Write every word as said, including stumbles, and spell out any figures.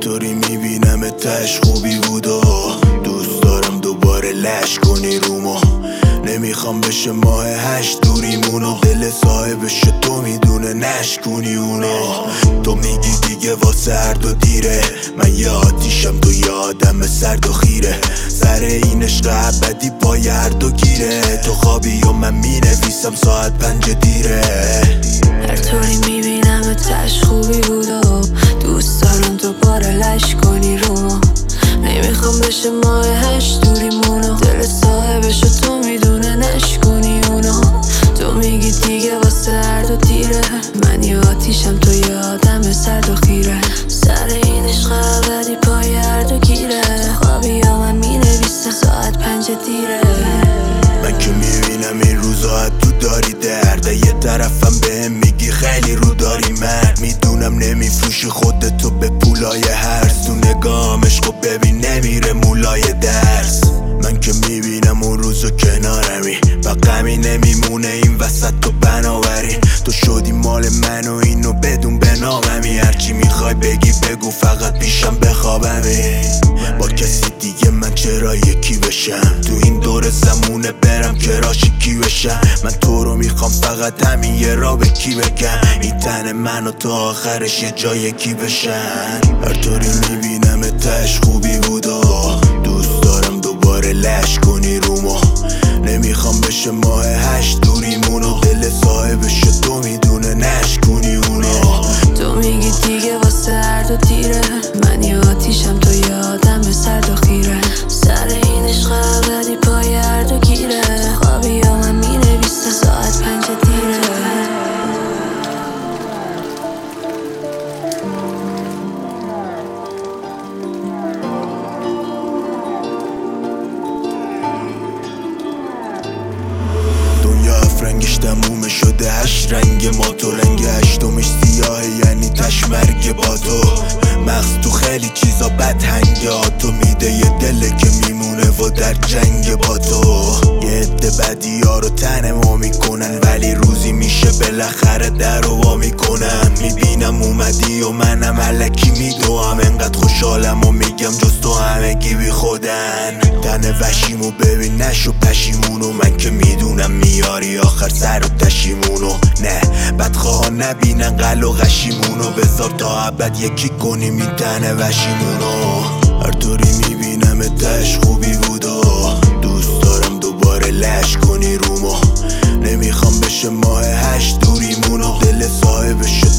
طوری میبینم تش خوبی بود و دوست دارم دوباره لش کنی رومو. نمیخوام بشه ماه هشت دوریمونو، دل صاحبش تو میدونه نشکنی اونو. تو میگی دیگه واسه هر دو دیره، من یه آتیشم تو یه آدم سرد و خیره. سر این عشق ابدی پای هر دو گیره، تو خوابی و من مینویسم ساعت پنج دیره. هر طوری میبینم تش خوبی بود و دوست دارم دوباره لش کنی رومو. نمیخوام بشه ماه هشت دوریمونو، دل صاحبش تو میدونه نشکنی اونو. تو میگی دیگه واسه هر دو تیره، من یه آتیشم تو یه آدم سرد و خیره. سر این عشق ابدی پای هر دو گیره، خوابی یا من مینویسم ساعت پنج دیره. من که میبینم این روزا تو داری درده، یه طرفم بهم میگی خیلی رو داری مرد. میدونم نمیفروشی خودتو به پولای هرس، تو نگاهم عشقو ببین نمیره مولای درس. من که میبینم اون روزو کنارمی و غمی نمیمونه این وسط تو بنابراین. تو شدی مال من و اینو بدون به ناممی، هرچی میخوای بگی بگو فقط پیشم بخوابمی. با کسی دیگه من چرا یکی بشم، تو این دور زمونه برم که راشیکی بشم. من تو رو میخوام فقط همین یه را به کی بگم، این تن من و تو آخرش یه جای یکی بشن. هر طوری میبینم تش خوبی بود و دوست دارم دوباره لش کنی رومو. نمیخوام بشه ماه هشت دوریمونو، دل صاحبش تو میدونه نشکنی اونو. تو میگی دیگه واسه هر دو تیره، من یه آتیشم تو یه آدم سرد و خیره. سر این عشق ابدی پای هر دو گیره، خوابی یا من مینویسم ساعت پنج دیره. رنگش تمومه شده هشت رنگ ما، تو رنگ هشتمش سیاهه یعنی تشمرگ با تو. مغز تو خیلی چیزا بد هنگه ها، تو میده یه دله که میمونه و در جنگ با تو. یه عده بدی ها رو تن ما میکنن، ولی روزی میشه بالاخره در رو وا میکنم. میبینم اومدی و منم علکی میدوام، انقدر خوشحالم و میگم جز تو همگی بی خودن. تن وشیمو ببین نشو پشیمونو، من که میدونم میاری آخر سر و تشیمونو. نه بدخواه نبینن قل و غشیمونو، بذار تا ابد یکی کنیم این تن وشیمونو. هر طوری میبینم تش خوبی بود و دوست دارم دوباره لش کنی رومو. نمیخوام بشه ماه هشت دوریمونو، دل صاحبش